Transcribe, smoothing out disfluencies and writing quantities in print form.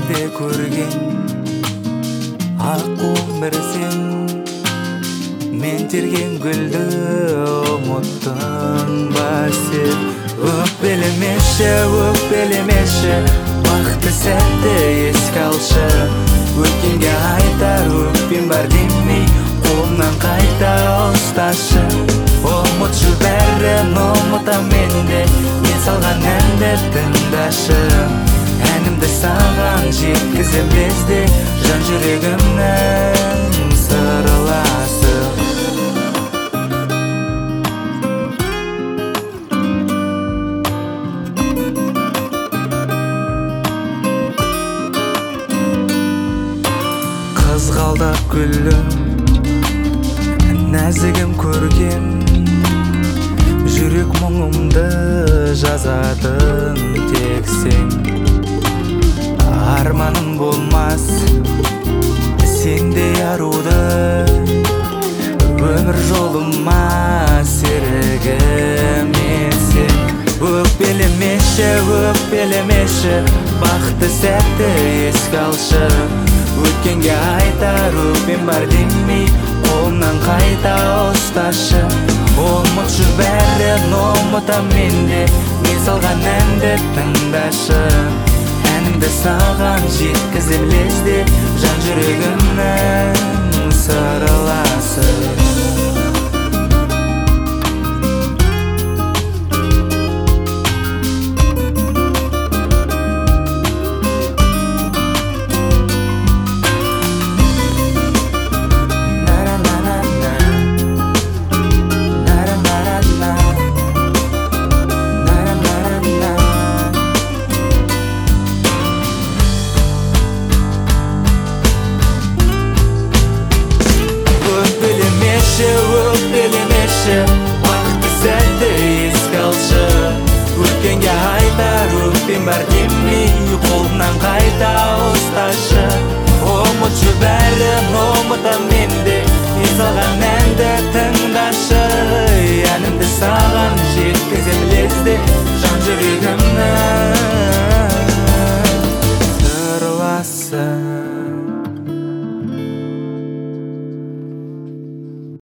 кезде көрген ақ өмірсен, мен терген гүлді ұмыттың ба сен? Өкпелемеші, өкпелемеші, бақытты сәтті еске алшы. Өткенге айтар өкпем бар демей, қолымнан қайта ұсташы. Ұмытшы бәрін, ұмытам менде, мен салған әнді тыңдашы. Әнімді саған жеткізем лезде, жан жүрегімнің сырласы. Қызғалдақ гүлім, нәзігім көргем, жүрек мұңымды жазатын тек сен. Арманым болмас сендей аруды, өмір жолыма серігім сен. Өкпелемеші, өкпелемеші, бақытты сәтті еске алшы. Өткенге айтар өкпем бар демей, қолымнан қайта ұсташы. Ұмытшы бәрін, ұмытам менде, мен салған әнді тыңдашы. Әнімді саған жеткізем лезде, жан жүрегімнің сырласы. Өкпелемеші, бақытты сәтті еске алшы. Өткенге айтар өкпем бар демей, қолымнан қайта ұсташы. Ұмытшы бәрін, ұмытам менде, мен салған әнді